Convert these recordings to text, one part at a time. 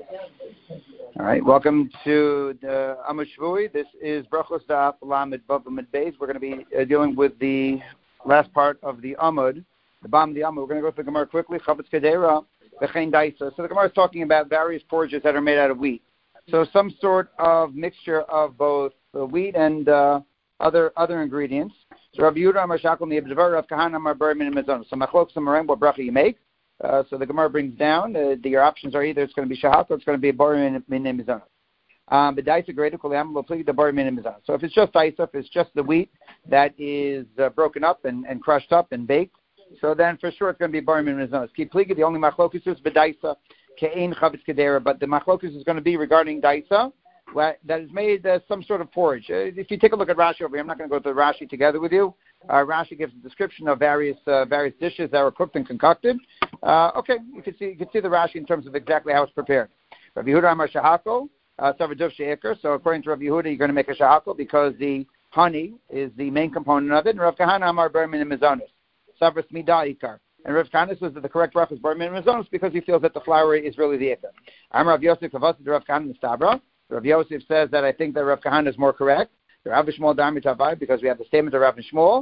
All right, welcome to the Amud Shvui. This is Brachos Daf Lamed Vav Amud Beis. We're going to be dealing with the last part of the Amud, the bottom of the Amud. We're going to go through the Gemara quickly. Chavetz Kedera, V'chein Daisa. So the Gemara is talking about various porridges that are made out of wheat. So some sort of mixture of both wheat and other ingredients. So Rav Yehuda Amar Shakol Mi'Abdevar, Rav Kahana Amar Bar Min Mezon. So Machlok Samarim, what bracha you make? So the Gemara brings down your options are either it's going to be shahak or it's going to be bar min mizana. But daisa greater kolayam will plead the bar min mizana. So if it's just daisa, if it's just the wheat that is broken up and crushed up and baked, so then for sure it's going to be bar min mizana. Keep pleading. The only machlokus is bedaisa ke'ein chavetz kedera, but the machlokus is going to be regarding daisa that is made some sort of porridge. If you take a look at Rashi over here, I'm not going to go through Rashi together with you. Rashi gives a description of various dishes that were cooked and concocted. Okay, you can see the Rashi in terms of exactly how it's prepared. Rav Yehuda Amar Shahako, Savaduv Sheikar. So according to Rav Yehuda, you're going to make a Shahako because the honey is the main component of it. And Rav Kahana Amar Bar Min Mizonos, Savras Mida Ikar. And Rav Kahana says that the correct bracha is Bar Min Mizonos because he feels that the flour is really the Ikar. Amar Rav Yosef Kavasa to Rav Kahana Stavra. Rav Yosef says that I think that Rav Kahana is more correct. Rav Shmuel Darmi Tavai, because we have the statement of Rav Shmuel.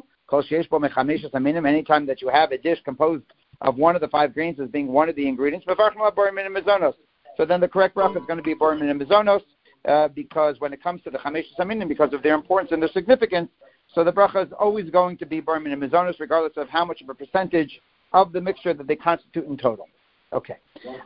Anytime that you have a dish composed of one of the 5 grains as being one of the ingredients, so then the correct bracha is going to be bar min mizonos, because when it comes to the chamesh aminim, because of their importance and their significance, so the bracha is always going to be bar min mizonos, regardless of how much of a percentage of the mixture that they constitute in total. Okay,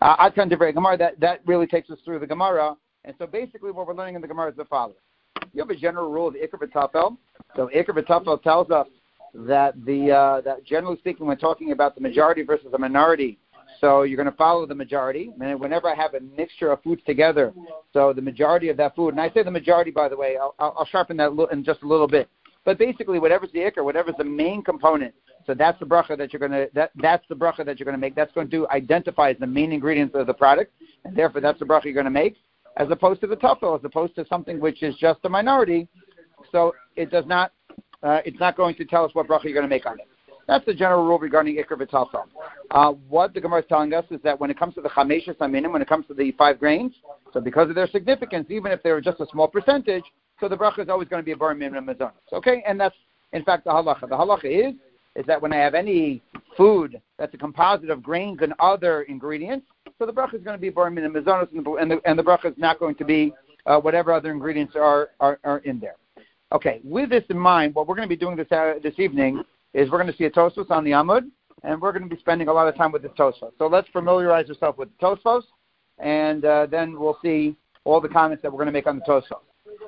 that really takes us through the Gemara, and so basically what we're learning in the Gemara is the following. You have a general rule of the Iker V'Tafel. So Iker V'Tafel tells us that that generally speaking, when talking about the majority versus the minority, so you're going to follow the majority. And whenever I have a mixture of foods together, so the majority of that food, and I say the majority, by the way, I'll sharpen that in just a little bit. But basically, whatever's the Iker, whatever's the main component, so that's the bracha that you're going to that's the bracha that you're going to make. That's going to identify as the main ingredients of the product, and therefore that's the bracha you're going to make, as opposed to the tafel, as opposed to something which is just a minority. So it does not. It's not going to tell us what bracha you're going to make on it. That's the general rule regarding Iker V'Tafel. What the Gemara is telling us is that when it comes to the Chameshes Aminim, when it comes to the 5 grains, so because of their significance, even if they're just a small percentage, so the bracha is always going to be a bar min mizonos. Okay, and that's in fact the halacha. The halacha is that when I have any food that's a composite of grains and other ingredients, so the bracha is going to be bar min mizonos, and the bracha is not going to be whatever other ingredients are in there. Okay, with this in mind, what we're going to be doing this evening is we're going to see a Tosfos on the Amud, and we're going to be spending a lot of time with this Tosfos. So let's familiarize ourselves with the Tosfos, and then we'll see all the comments that we're going to make on the Tosfos.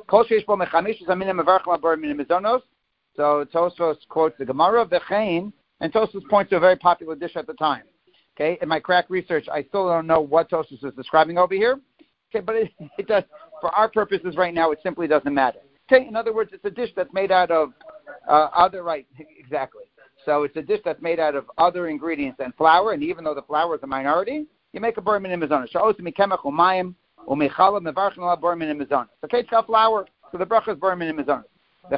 So Tosfos quotes the Gemara of the Chain, and Tosfos points to a very popular dish at the time. Okay, in my crack research, I still don't know what Tosfos is describing over here. Okay, but it does, for our purposes right now, it simply doesn't matter. Okay, in other words, it's a dish that's made out of exactly. So it's a dish that's made out of other ingredients than flour, and even though the flour is a minority, you make a bar min mizonos. Okay, it's got flour, so the bracha is bar min mizonos. So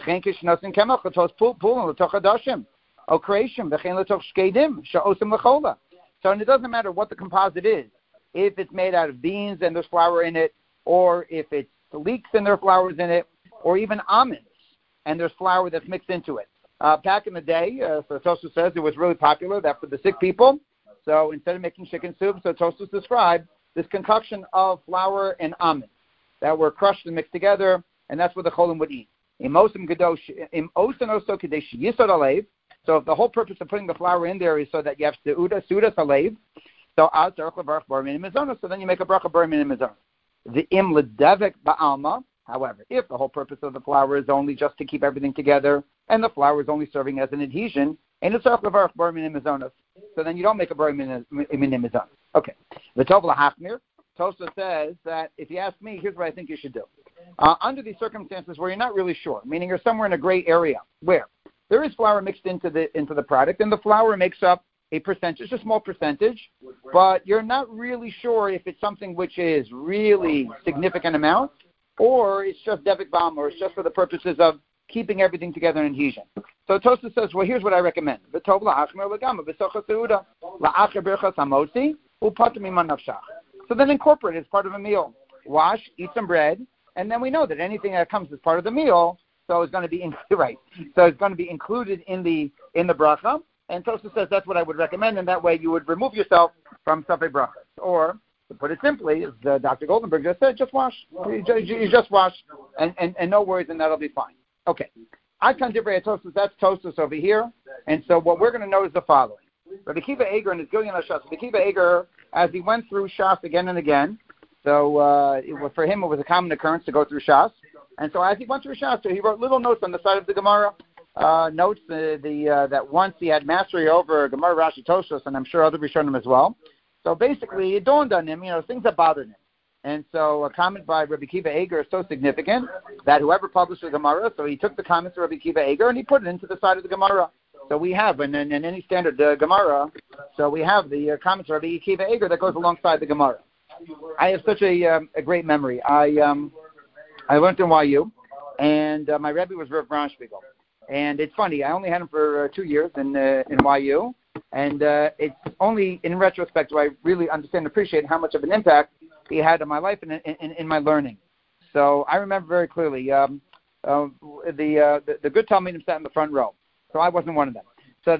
and it doesn't matter what the composite is, if it's made out of beans and there's flour in it, or if it's leeks and there are flours in it, or even almonds, and there's flour that's mixed into it. Back in the day, so Tosfos says it was really popular that for the sick people, so instead of making chicken soup, so Tosfos described this concoction of flour and almonds that were crushed and mixed together, and that's what the cholim would eat. So if the whole purpose of putting the flour in there is so that you have seudas halev, so then you make a bracha bar min mizonos. The im ledevek ba'alma. However, if the whole purpose of the flour is only just to keep everything together, and the flour is only serving as an adhesion, so then you don't make a bar min mizonos. Okay. The Tovla Hachmir, Tosfos says that if you ask me, here's what I think you should do. Under these circumstances where you're not really sure, meaning you're somewhere in a gray area, where there is flour mixed into the product, and the flour makes up a percentage, a small percentage, but you're not really sure if it's something which is really significant amount, or it's just devik bam, or it's just for the purposes of keeping everything together in adhesion. So Tosfos says, well, here's what I recommend. So then incorporate it as part of a meal. Wash, eat some bread, and then we know that anything that comes as part of the meal, so it's going to be right. So it's going to be included in the bracha. And Tosfos says that's what I would recommend, and that way you would remove yourself from safek brachas. Or to put it simply, as Dr. Goldenberg just said, just wash. You just wash, and no worries, and that'll be fine. Okay. Akan Divrei Tosfos, that's Tosfos over here. And so what we're going to know is the following. Rabbi Akiva Eiger and his Gilyon HaShas. Rabbi Akiva Eiger, as he went through Shas again and again, so for him it was a common occurrence to go through Shas. And so as he went through Shas, so he wrote little notes on the side of the Gemara. Notes that once he had mastery over Gemara, Rashi, Tosfos, and I'm sure other Rishonim as well. So basically, it dawned on him, things that bothered him. And so a comment by Rabbi Akiva Eiger is so significant that whoever published the Gemara, so he took the comments of Rabbi Akiva Eiger and he put it into the side of the Gemara. So we have, in any standard Gemara, so we have the comments of Rabbi Akiva Eiger that goes alongside the Gemara. I have such a great memory. I learned in YU, and my Rebbe was Rav Braunspiegel. And it's funny, I only had him for 2 years in YU, and it's only in retrospect do I really understand and appreciate how much of an impact he had on my life and in my learning. So I remember very clearly the good Talmidim sat in the front row, so I wasn't one of them. So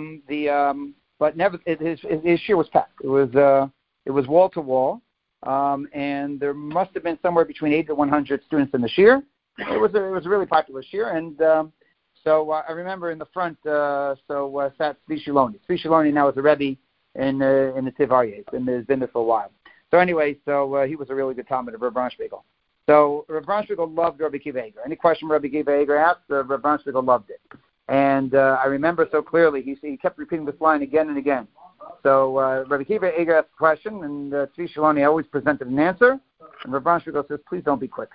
but never his shir was packed. It was wall to wall, and there must have been somewhere between 80 to 100 students in the shir. It was a really popular shir, and so I remember in the front, sat Tzvi Shiloni. Tzvi Shiloni now is a Rebbe in the Tiv Aryeh, and has been there for a while. So anyway, he was a really good Talmud of Rav Braunspiegel. So Rav Braunspiegel loved Rabbi Akiva Eiger. Any question Rabbi Akiva Eiger asked, Rav Braunspiegel loved it. And I remember so clearly, he kept repeating this line again and again. So Rabbi Akiva Eiger asked a question, and Tzvi Shiloni always presented an answer. And Rav Braunspiegel says, please don't be quick.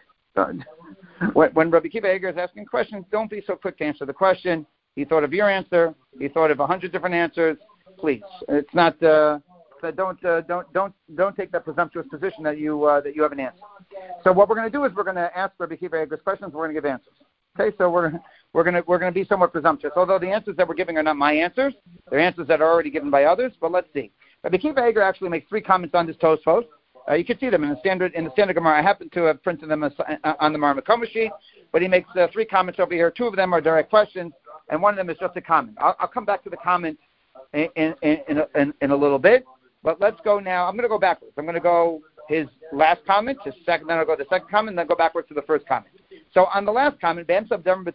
When Rabbi Akiva Eiger is asking questions, don't be so quick to answer the question. He thought of your answer. He thought of 100 different answers. Please, it's not. Don't take that presumptuous position that you have an answer. So what we're going to do is we're going to ask Rabbi Akiva Eiger's questions. We're going to give answers. Okay, so we're going to be somewhat presumptuous. Although the answers that we're giving are not my answers, they're answers that are already given by others. But let's see. Rabbi Akiva Eiger actually makes 3 comments on this Tosfos. You can see them in the standard Gemara. I happen to have printed them on the Marmakoma sheet, but he makes 3 comments over here. 2 of them are direct questions, and 1 of them is just a comment. I'll come back to the comment in a little bit, but let's go now. I'm going to go backwards. I'm going to go his last comment, his second, then I'll go to the second comment, and then go backwards to the first comment. So on the last comment, so Rabbi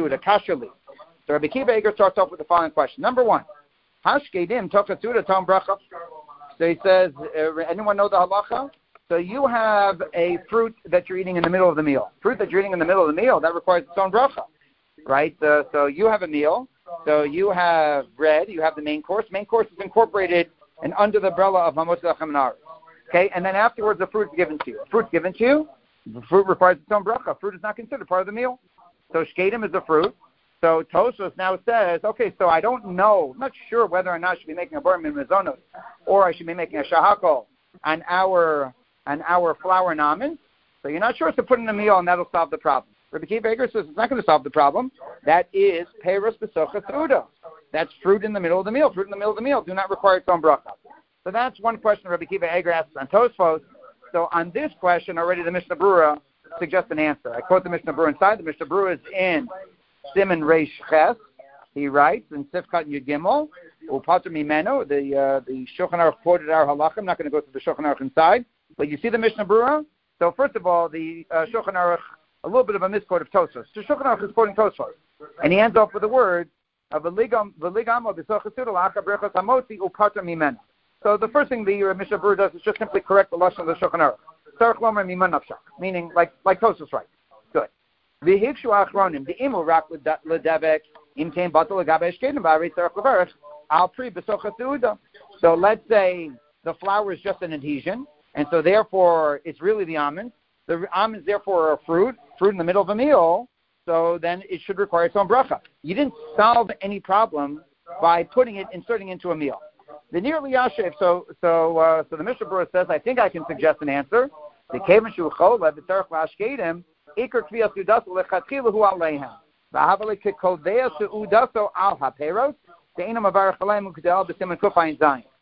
Akiva Eiger starts off with the following question. Number 1, Hashkedim Tocha Suda Tom Bracha. So he says, anyone know the halacha? So you have a fruit that you're eating in the middle of the meal. Fruit that you're eating in the middle of the meal, that requires its own bracha, right? So you have a meal. So you have bread. You have the main course. Main course is incorporated and under the umbrella of Hamotz Lechem Naaretz. Okay, and then afterwards the fruit is given to you. Fruit's given to you. The fruit requires its own bracha. Fruit is not considered part of the meal. So shkedim is the fruit. So Tosfos now says, okay, so I don't know, I'm not sure whether or not I should be making a bar min mazonos or I should be making a shahakol on our flour and almonds. So you're not sure, so put in a meal and that'll solve the problem. Rabbi Akiva Eiger says it's not going to solve the problem. That is peiros b'socha seuda. That's fruit in the middle of the meal. Fruit in the middle of the meal do not require its own bracha. So that's one question Rabbi Akiva Eiger asks on Tosfos. So on this question, already the Mishnah Berurah suggests an answer. I quote the Mishnah Berurah inside. The Mishnah Berurah is in Siman Reish Ches. He writes in Sifkat Yud Gimel, Upater Mimeno, the Shulchan Aruch quoted our halacha. I'm not going to go through the Shulchan Aruch inside, but you see the Mishnah Berurah. So first of all, the Shulchan Aruch, a little bit of a misquote of Tosfos. So Shulchan Aruch is quoting Tosfos, and he ends off with the words of V'ligamo b'socha seuda la'achar brachos hamotzi upater mimeno. So the first thing the Mishnah Berurah does is just simply correct the lashon of the Shulchan Aruch. Tzarich lomer miman nafshach, meaning like Tosfos writes. Good. V'hikshu achronim de'imu rak l'davek im tein batal l'gabe eshkedim b'arei tzarich levarech al pri b'socha seuda. So let's say the flour is just an adhesion, and so therefore it's really the almonds. The almonds therefore are fruit in the middle of a meal, so then it should require its own bracha. You didn't solve any problem by inserting into a meal. The nearly yashiv. So the Mishnah Berurah says, I think I can suggest an answer. The kevan shu chola b'tzarich la'ashkedim ikar kviyas udaso lechatchilah hu aleihem v'havale kekodeya seudaso al haperos de'inam avarach aleim ukdel b'siman kufayin zayin.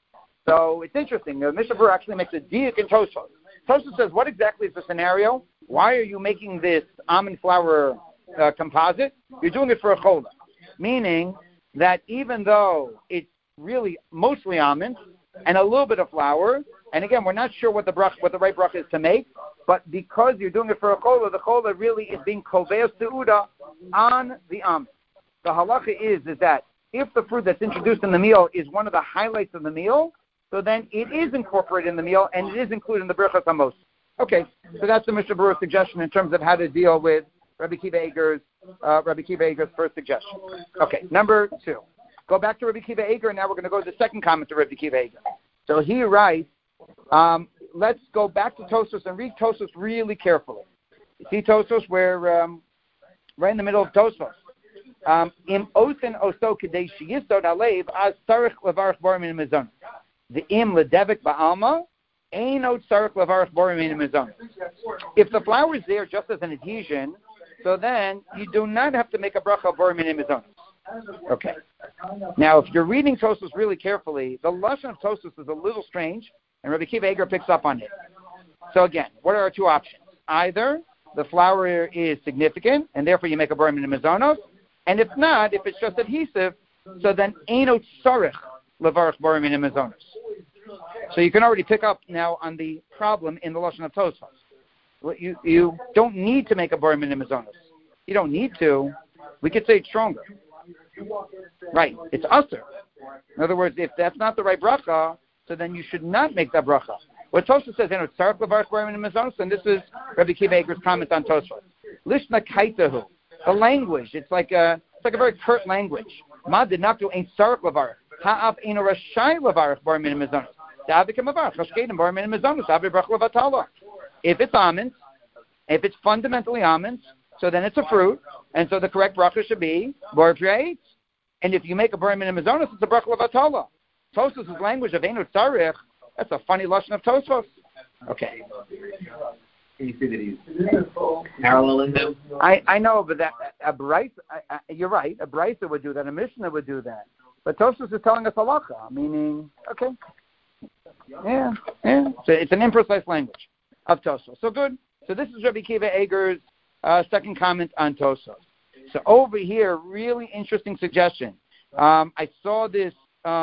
So it's interesting. The Mishnah Berurah actually makes a diuk in Tosfos. Tosfos says, what exactly is the scenario? Why are you making this almond flour composite? You're doing it for a chola. Meaning that even though it's really mostly almonds and a little bit of flour, and again, we're not sure what the right bracha is to make, but because you're doing it for a chola, the chola really is being koveos seuda on the almond. The halacha is that if the fruit that's introduced in the meal is one of the highlights of the meal, so then it is incorporated in the meal and it is included in the Birchas Hamos. Okay, so that's the Mishnah Berurah suggestion in terms of how to deal with Rabbi Kiva Eger's first suggestion. Okay, number 2. Go back to Rabbi Kiva Eger, and now we're going to go to the second comment to Rabbi Kiva Eger. So he writes, let's go back to Tosfos and read Tosfos really carefully. You see Tosfos, we're right in the middle of Tosfos. Im osen oso kedei sheyisod halev az tzarich levarach bor min mizon. The im ledevik ba'alma eino tzarich levarach bor min mizon. If the flour is there just as an adhesion, so then you do not have to make a bracha bor min mizon. Okay. Now, if you're reading Tosfos really carefully, the lashon of Tosfos is a little strange, and Rabbi Kiva Eger picks up on it. So again, what are our two options? Either the flour is significant, and therefore you make a bor min mizonos, and if not, if it's just adhesive, so then eino tzarich levarach bor min mizonos. So you can already pick up now on the problem in the lashon of Tosfos. You don't need to make a bor min mizonos. You don't need to. We could say it's stronger. Right, it's usher. In other words, if that's not the right bracha, so then you should not make that bracha. What Tosfos says, it's tzarich levarach bor min mizonos, and this is Rabbi Kiva Eger's comment on Tosfos. Lishna kaitahu. The language, it's like a very curt language. Ma denaktu ein tzarich levarach. Ha'af eino rashai levarach bor min mizonos. Da'avikim levarach hashkedim bor min mizonos. Avi bracha levatala. If it's almonds, if it's fundamentally almonds, so then it's a fruit, and so the correct bracha should be bor pri. And if you make a bor min mizonos, it's a bracha levatala. Tosfos' language of eino tzarich, that's a funny lashon of Tosfos. Okay. Can you see that he's paralleling them? I know, but that a Bryce, you're right. A Brisa would do that. A Mishnah would do that. But Tosfos is telling us halacha, meaning okay, yeah. So it's an imprecise language of Tosfos. So good. So this is Rabbi Kiva Eger's second comment on Tosfos. So over here, really interesting suggestion. I saw this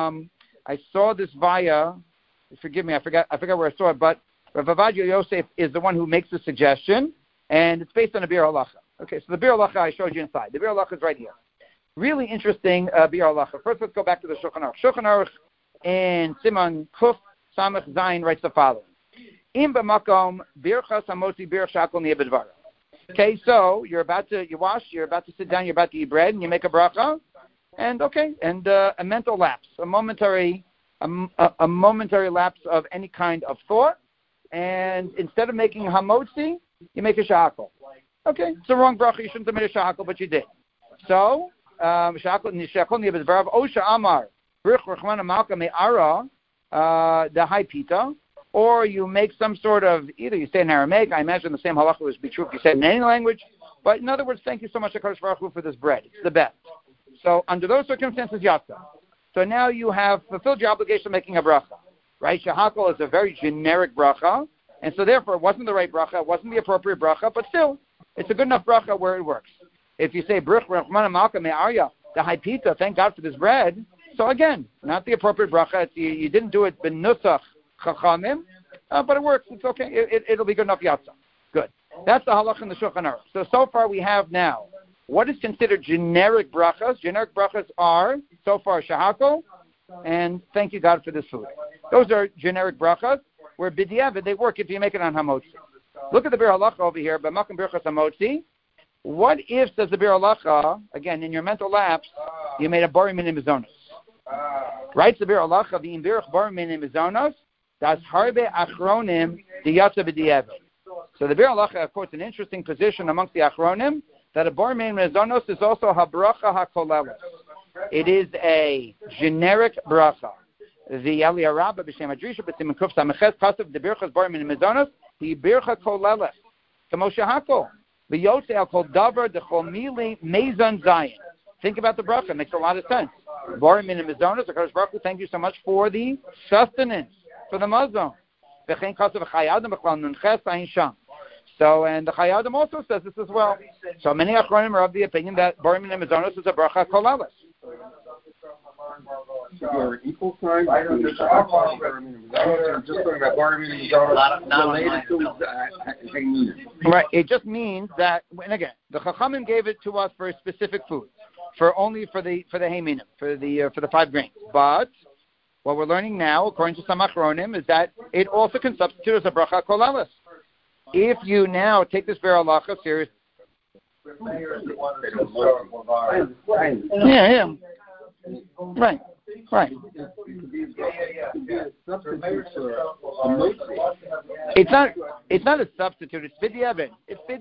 via. Forgive me, I forgot where I saw it, but Rav Avadia Yosef is the one who makes the suggestion, and it's based on a Bir Halacha. Okay, so the Bir Halacha I showed you inside. The Bir Halacha is right here. Really interesting Bir Halacha. First, let's go back to the Shulchan Aruch. Shulchan Aruch in Siman Kuf Samach Zayin writes the following: Im b'makom birchas hamotzi birch shakol niyeh b'dvara. Okay, so you're about to sit down, you're about to eat bread, and you make a bracha, and a mental lapse, a momentary lapse of any kind of thought. And instead of making hamotzi, you make a shakol. Okay, it's the wrong bracha. You shouldn't have made a shakol, but you did. So, shakol niyeh b'dvarav osha amar birch rachmana malka me'ara the high pita, or you make some sort of, either you say in Aramaic, I imagine the same halacha would be true if you said in any language, but in other words, thank you so much, HaKadosh Baruch Hu, for this bread. It's the best. So under those circumstances, yatsa. So now you have fulfilled your obligation of making a bracha. Right? Shahakol is a very generic bracha, and so therefore it wasn't the right bracha, it wasn't the appropriate bracha, but still, it's a good enough bracha where it works. If you say, Bruch Rachmana Malka Me'arya, the high pita, thank God for this bread, so again, not the appropriate bracha, you didn't do it b'nusach chachamim, but it works, it's okay, it'll be good enough yatsa. Good. That's the halach in the Shulchan Aruch. So far we have now, what is considered generic brachas? Generic brachas are, so far, shahakol, and thank you God for this food. Those are generic brachas, where b'diavad, they work if you make it on hamotzi. Look at the Bir Halacha over here, b'makom birchas hamotzi. What if, says the Bir Halacha, again, in your mental lapse, you made a bor min mizonos? Writes the Bir Halacha, v'im birch bor min mizonos, das harbe achronim diyatza b'diavad. So the Bir Halacha quotes an interesting position amongst the achronim, that a bor min mizonos is also habracha hakoleles. It is a generic bracha. The Aliyah Rabbah b'shem Adrisha b'siman kuf sameches kasav the birchas bor min mizonos the bircha koleles kamo shehakol v'yotze al kol davar dechol mili mezon zayin. Think about the bracha; it makes a lot of sense. Borim Minim Mizonos, HaKadosh Baruch Hu, thank you so much for the sustenance, for the mazon. So, and the Chayadim also says this as well. So many Achronim are of the opinion that Borim Minim Mizonos is a bracha kolalis. Is there an equal sign? Just talking about Borim Minim Mizonos related to right. It just means that, and again, the Chachamim gave it to us for a specific food, for the Hayminim, for the 5 grains. But what we're learning now, according to some Achronim, is that it also can substitute as a bracha kolalis. If you now take this Be'er Halacha seriously. Yeah. Right. It's not a substitute. It's B'diavad.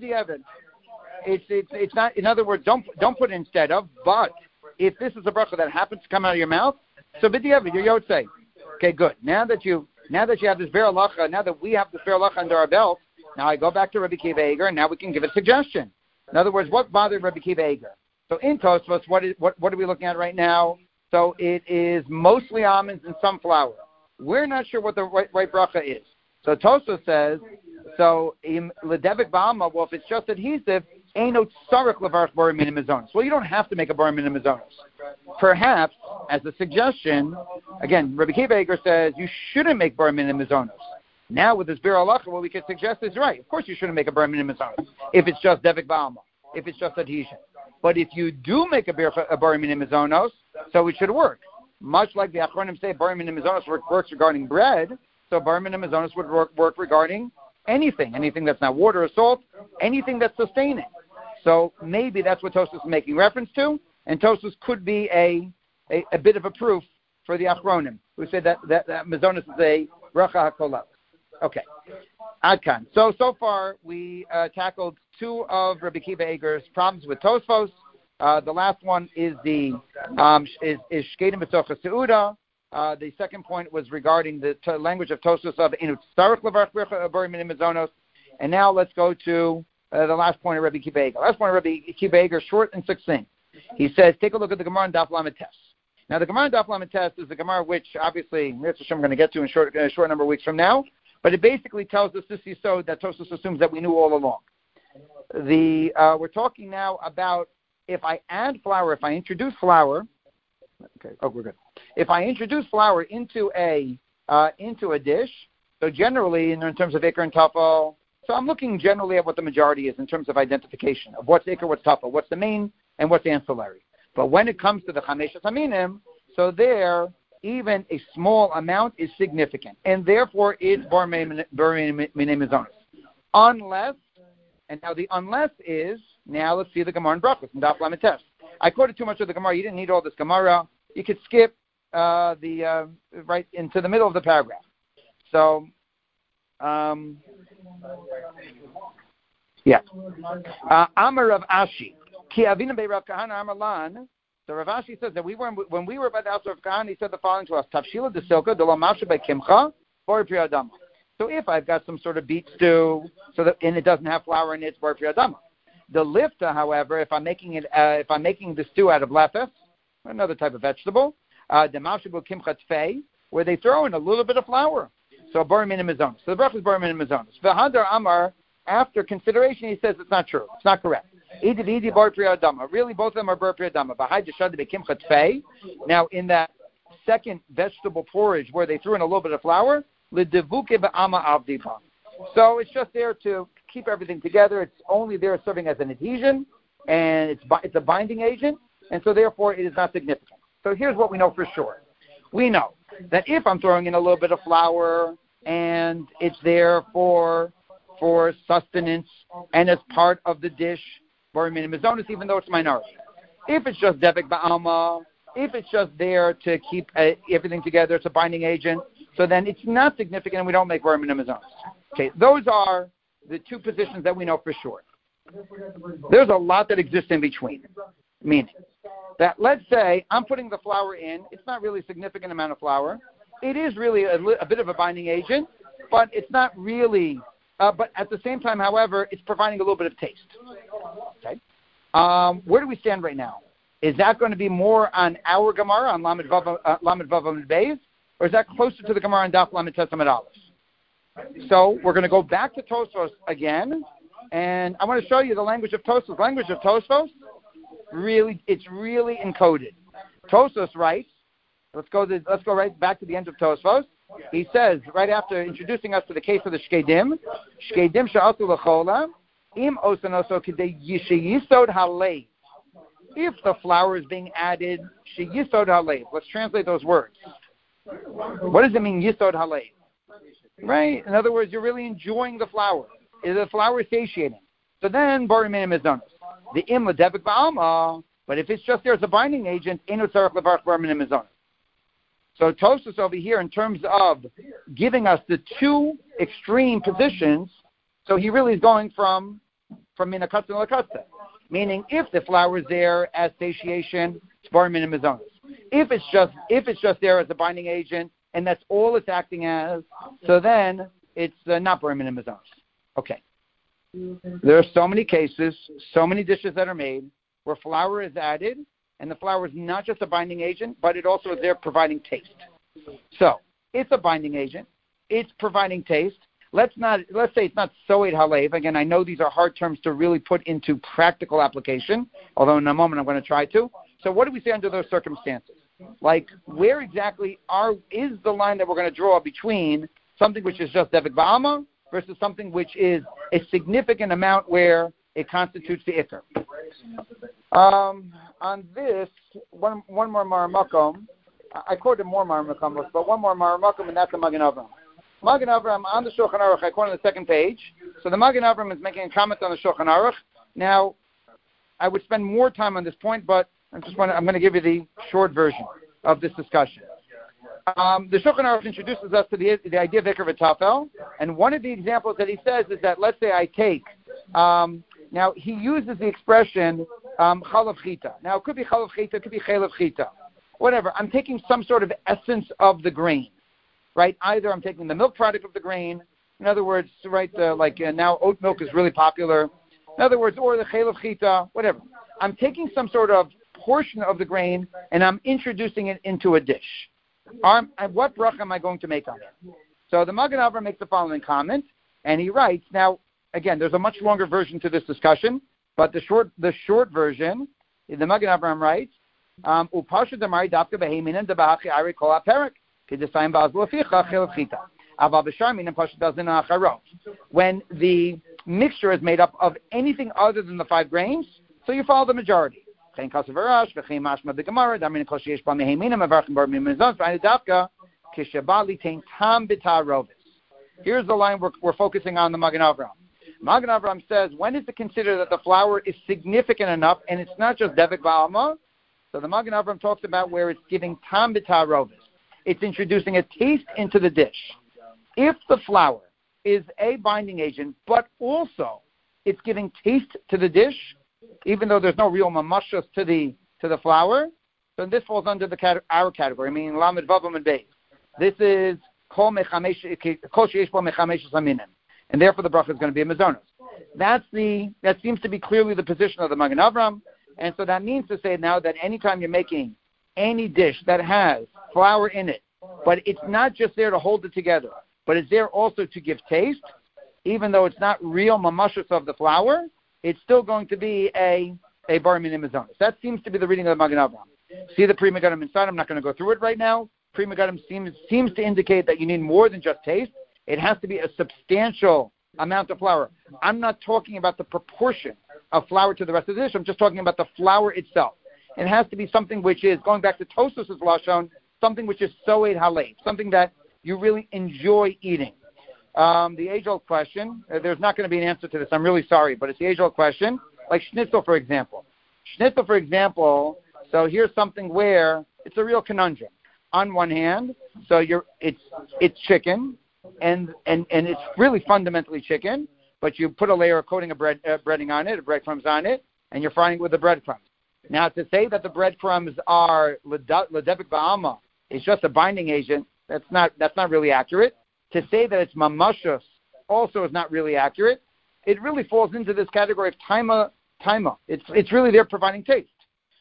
It's not. In other words, don't put it instead of. But if this is a bracha that happens to come out of your mouth, so B'diavad, you're Yotzei. Okay, good. Now that you have this Be'er Halacha, now that we have this Be'er Halacha under our belt, now I go back to Rabbi Kiva Eger, and now we can give a suggestion. In other words, what bothered Rabbi Kiva Eger? So in Tosfos, what are we looking at right now? So it is mostly almonds and some flour. We're not sure what the right bracha is. So Tosfos says, so ledevik ba'alma, well, if it's just adhesive, eino tzarich levarach borim minim mizonos. Well, you don't have to make a borim minim mizonos. Perhaps, as a suggestion, again, Rabbi Kiva Eger says you shouldn't make borim minim mizonos. Now with this Be'er Halacha, what we could suggest is right. Of course, you shouldn't make a borim minim mizonos if it's just devik ba'alma, if it's just adhesion. But if you do make a borim minim mizonos, so it should work. Much like the Achronim say, borim minim mizonos works regarding bread, so borim minim mizonos would work regarding anything that's not water or salt, anything that's sustaining. So maybe that's what Tosfos is making reference to, and Tosfos could be a bit of a proof for the Achronim, who said that mizonos is a bracha hakolah. Okay, Adkan. So far we tackled 2 of Rabbi Kiva Eger's problems with Tosfos. The last one is the Shkedim B'Tocha Seuda. The second point was regarding the language of Tosfos of Inut Starach Levarach Borim Minim Mizonos. And now let's go to the last point of Rabbi Kiva Eger. Last point of Rabbi Kiva Eger, short and succinct. He says, take a look at the Gemara in Daf Lamed Tes. Now the Gemara in Daf Lamed Tes is the Gemara which obviously we're going to get to in a short number of weeks from now. But it basically tells us this so that Tosfos assumes that we knew all along. We're talking now about if I add flour, if I introduce flour. Okay. Oh, we're good. If I introduce flour into a dish, so generally in terms of Iker and Tafel, so I'm looking generally at what the majority is in terms of identification of what's Iker, what's Tafel, what's the main, and what's ancillary. But when it comes to the Chameshes Aminim, so there, even a small amount is significant, and therefore it's borim minim mizonos. Unless, and now the unless is, now let's see the Gemara in Brachos in Daf Lamed Tes. I quoted too much of the Gemara. You didn't need all this Gemara. You could skip right into the middle of the paragraph. So, yeah. Amar Rav Ashi, ki avinu be Rav Kahana Amar Lan. So Rav Ashi says that when we were by the house of Rav Kahana, he said the following to us: Tavshila de silka de la masha be kimcha or priyadama. So if I've got some sort of beet stew, and it doesn't have flour in it, it's bar priyadama. The lifta, however, if I'm making the stew out of lefes, another type of vegetable, the masha be kimcha tfei, where they throw in a little bit of flour. So borim minim mizonos. So the bracha is borim minim mizonos. V'hadar Amar, after consideration, he says it's not true. It's not correct. Idi bar priyadama. Really, both of them are bar priyadama. Now, in that second vegetable porridge where they threw in a little bit of flour, so it's just there to keep everything together. It's only there serving as an adhesion, and it's a binding agent, and so therefore it is not significant. So here's what we know for sure. We know that if I'm throwing in a little bit of flour and it's there for sustenance and as part of the dish, borim minim mizonos, even though it's minority. If it's just devik ba'alma, if it's just there to keep everything together, it's a binding agent, so then it's not significant and we don't make borim minim mizonos. Okay, those are the 2 positions that we know for sure. There's a lot that exists in between, meaning that let's say I'm putting the flour in, it's not really a significant amount of flour. It is really a bit of a binding agent, but it's not really, but at the same time, however, it's providing a little bit of taste. Okay, where do we stand right now? Is that going to be more on our Gemara, on Lamed Vav Amud Beis, or is that closer to the Gemara on Daf Lamed Tes Amud Aleph? So we're going to go back to Tosfos again, and I want to show you the language of Tosfos. The language of Tosfos, it's really encoded. Tosfos writes, let's go right back to the end of Tosfos. He says, right after introducing us to the case of the Shkedim she'asu l'chola, im osanoso k'dei yisod halev. If the flour is being added, she'yisod halev. Let's translate those words. What does it mean, yisod halev? Right? In other words, you're really enjoying the flour. Is the flour satiating? So then, bari minim mizonos. The im l'debek ba'alma, but if it's just there as a binding agent, inu tzarech levarach bari minim mizonos. So Tosfos over here, in terms of giving us the two extreme positions, so he really is going from minakatsa to lakatsa, meaning if the flour is there as satiation, it's bari minim mizonos. If it's just there as a binding agent, and that's all it's acting as, so then it's not bari minim mizonos. Okay. There are so many cases, so many dishes that are made where flour is added, and the flour is not just a binding agent, but it also is there providing taste. So it's a binding agent. It's providing taste. Let's say it's not soed halev. Again, I know these are hard terms to really put into practical application, although in a moment I'm going to try to. So what do we say under those circumstances? Like, where exactly is the line that we're going to draw between something which is just devik ba'alma versus something which is a significant amount where it constitutes the ikar? On this, one more Maramakom. I quoted more Maramakom, but one more Maramakom, and that's the Magen Avraham. Magen Avraham on the Shulchan Aruch, I quote on the second page. So the Magen Avraham is making a comment on the Shulchan Aruch. Now, I would spend more time on this point, but I'm going to give you the short version of this discussion. The Shulchan Aruch introduces us to the idea of Ikar v'Tafel, and one of the examples that he says is that, let's say I take, now he uses the expression chalav chita. Now it could be chalav chita, it could be chalav chita, whatever. I'm taking some sort of essence of the grain, right? Either I'm taking the milk product of the grain, in other words, right? Now oat milk is really popular. In other words, or the chalav chita, whatever. I'm taking some sort of portion of the grain and I'm introducing it into a dish. What bracha am I going to make on it? So the Magen Avraham makes the following comment, and he writes, now, again, there's a much longer version to this discussion, but the short version, the Magen Avraham writes, when the mixture is made up of anything other than the 5 grains, so you follow the majority. Here's the line we're focusing on, the Magen Avraham. Magen Avraham says, when is it considered that the flour is significant enough, and it's not just devik ba'alma? So the Magen Avraham talks about where it's giving tam b'ta'arovis. It's introducing a taste into the dish. If the flour is a binding agent, but also it's giving taste to the dish, even though there's no real mamashos to the flour, so this falls under our category, meaning lamed vav amud beis. This is kol sheyesh bo mechamesh aminim, and therefore the bracha is going to be a mizonos. That seems to be clearly the position of the Magen Avraham, and so that means to say now that anytime you're making any dish that has flour in it, but it's not just there to hold it together, but it's there also to give taste, even though it's not real mamashos of the flour, it's still going to be a bari minim mizonos. That seems to be the reading of the Magen Avraham. See the Pri Megadim inside. I'm not going to go through it right now. Pri Megadim seems to indicate that you need more than just taste. It has to be a substantial amount of flour. I'm not talking about the proportion of flour to the rest of the dish. I'm just talking about the flour itself. It has to be something which is, going back to Tosfos' lashon, something which is soed halev, something that you really enjoy eating. The age-old question, there's not going to be an answer to this, I'm really sorry, but it's the age-old question, like schnitzel, for example. So here's something where it's a real conundrum. On one hand, so it's chicken, and it's really fundamentally chicken, but you put a layer of coating of breading on it, breadcrumbs on it, and you're frying it with the breadcrumbs. Now, to say that the breadcrumbs are ledevik ba'alma, it's just a binding agent, that's not really accurate. To say that it's mamashos also is not really accurate. It really falls into this category of taima. It's really there providing taste.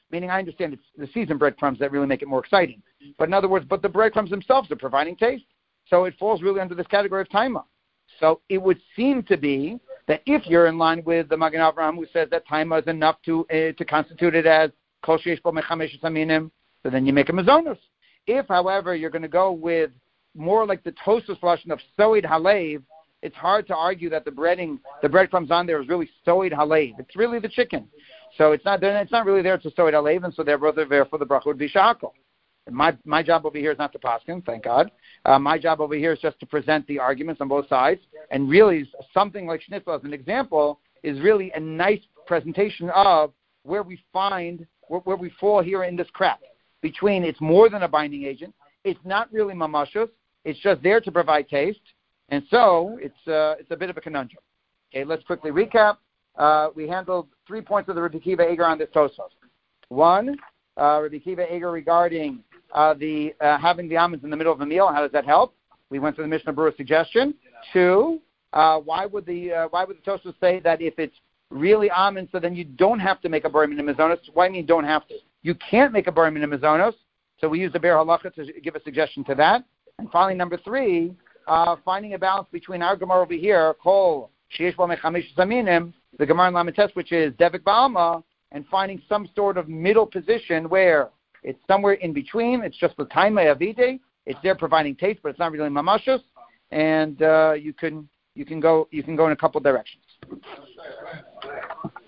meaning I understand it's the seasoned breadcrumbs that really make it more exciting. But in other words, but the breadcrumbs themselves are providing taste. So it falls really under this category of taima. So it would seem to be that if you're in line with the Magen Avraham, who says that taima is enough to constitute it as kol sheyesh bo mechamesh aminim, so then you make a mazonos. If, however, you're going to go with more like the Tosfos version of soid halev, it's hard to argue that the breadcrumbs on there is really soid halev. It's really the chicken. So it's not really there to soid halev, and so therefore the bracha would be shakol. My job over here is not to paskin, thank God. My job over here is just to present the arguments on both sides, and really something like schnitzel as an example is really a nice presentation of where we fall here in this crack between it's more than a binding agent, it's not really mamashus, it's just there to provide taste, and so it's a bit of a conundrum. Okay, let's quickly recap. We handled 3 points of the Rabbi Akiva Eiger on this Tosfos. 1, Rabbi Akiva Eiger regarding the having the almonds in the middle of a meal. How does that help? We went through the Mishnah Berurah suggestion. 2, why would the Tosfos say that if it's really almonds, so then you don't have to make a bar minim mazonos? Why do you mean don't have to? You can't make a bar minim mazonos. So we use the Be'er Halacha to give a suggestion to that. And finally, number 3, finding a balance between our Gemara over here, Kol Sheyesh Bo Mechamish Zaminim, the Gemara in Lamites, which is Devik Ba'alma, and finding some sort of middle position where it's somewhere in between. It's just the taima avide. It's there providing taste, but it's not really mamashus. And you can go in a couple directions.